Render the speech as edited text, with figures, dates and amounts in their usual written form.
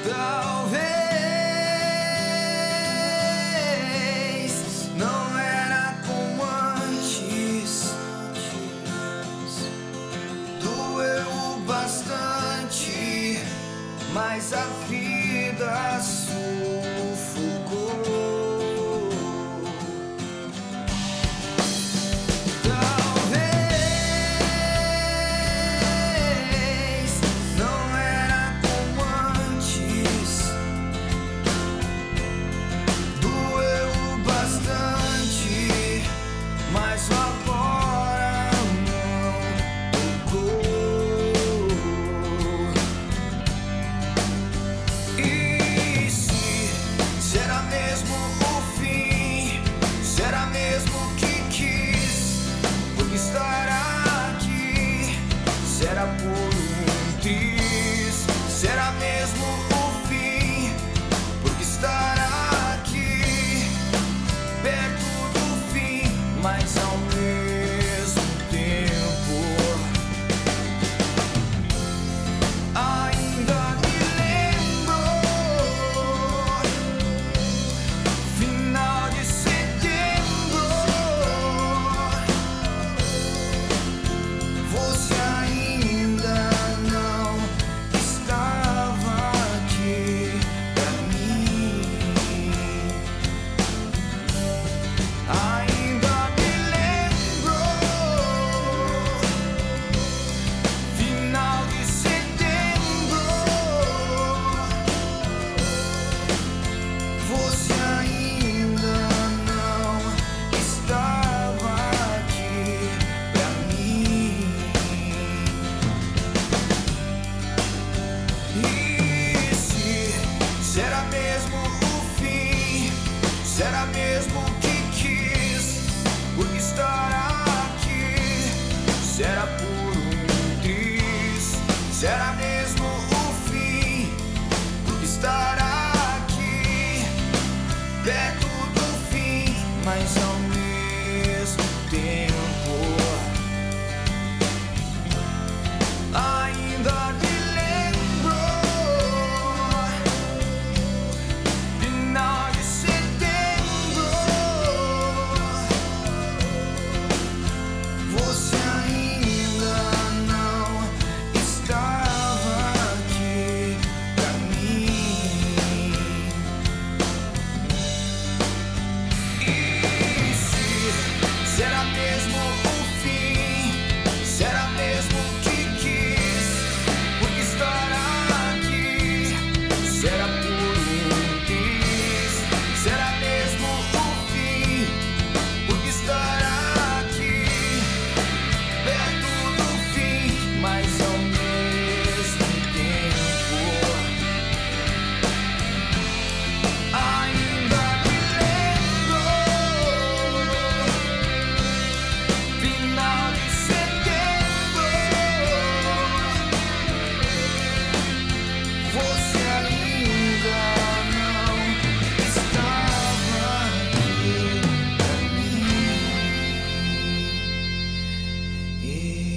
Talvez não era como antes, doeu bastante, mas a vida sufocou. Mas agora não tocou. E se será mesmo o fim? Será mesmo que quis? Porque estar aqui será por um triz. Será mesmo o fim? Porque estar aqui perto do fim, mas ao mesmo tempo ainda me lembro. Final de setembro, você ainda não estava aqui pra mim. Ainda me lembro. Final de setembro, você ainda não estava aqui pra mim. E se será mesmo o fim? Será mesmo que quis? Porque estar aqui será por um triz. Será mesmo o fim? Porque estar aqui perto do fim, mas ao mesmo tempo ainda me lembro. Final de setembro, você ainda não estava aqui pra mim. E se será mesmo o fim? Será mesmo que quis? Porque estar aqui será por um triz. Será mesmo o fim? Porque estar aqui perto do fim, mas ao mesmo tempo ainda me lembro. Final de setembro, você ainda não estava aqui pra mim.